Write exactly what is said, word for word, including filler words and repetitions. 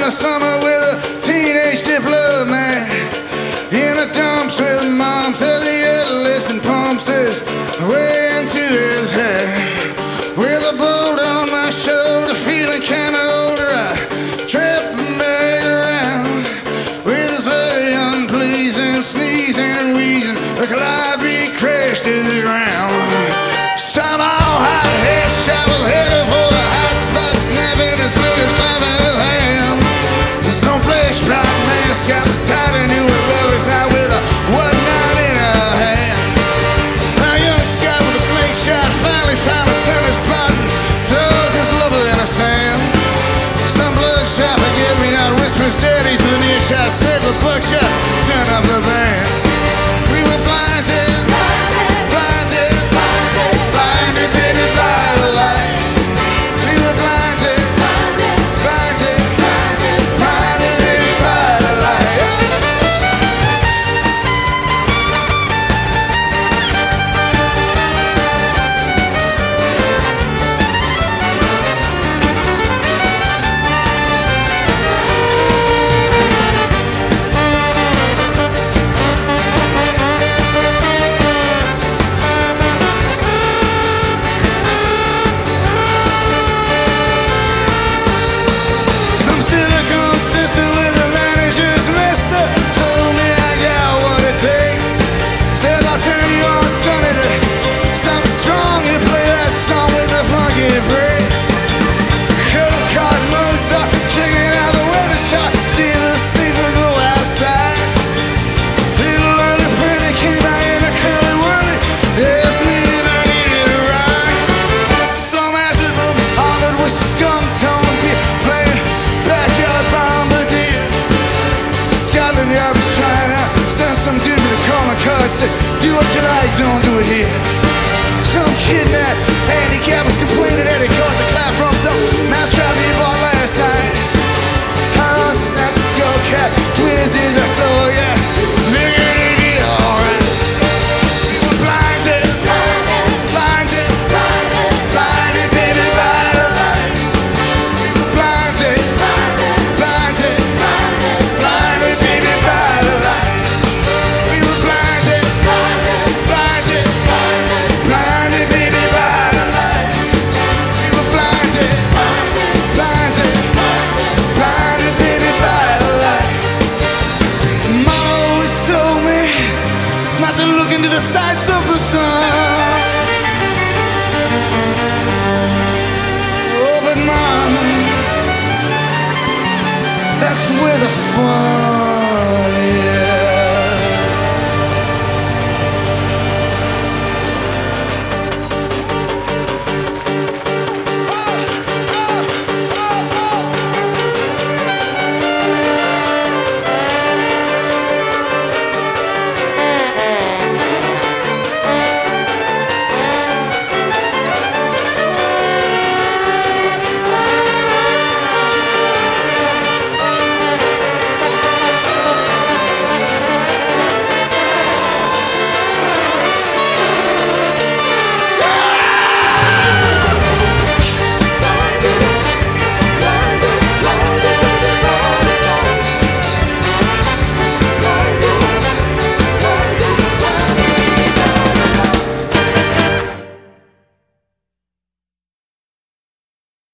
the summer with a teenage diplomat. In the dumps with mom till the adolescent pumps his way into his head. With a boulder on my shoulder, feeling kinda older, I trip the bag around. With his very unpleasing sneezing and wheezing, like a live beat crashed to the ground. Somehow hot head shovel headed for the hot spot, snapping his fingers, clapping his hand. Some flesh blot mask got was tied and knew it was not with a whatnot in her hand. A young scout with a slingshot finally found a tennis spot and throws his lover in the sand. Some bloodshot, forgive me not, whispers daddies with a near shot, saber buckshot, turn up the band. We were blinded, blinded, blinded, blinded, blinded, baby, by the light. We were blinded, blinded, blinded, blinded, blinded, baby, by the light. Some silicone sister with a manager's mister told me I got what it takes. Said I'll turn you on Sunday to something strong and play that song with a funky break. Coat card Mozart, checking out the weather shot, see the season go outside. Little early pretty came out in a curly whirly, asked me if I needed a ride. Some asses from Harvard with scum tone beer, playing backyard bombardier. Scotland Yard was trying out, sent some dude to call my car, said, do what you like, don't do it here. Some kidnapped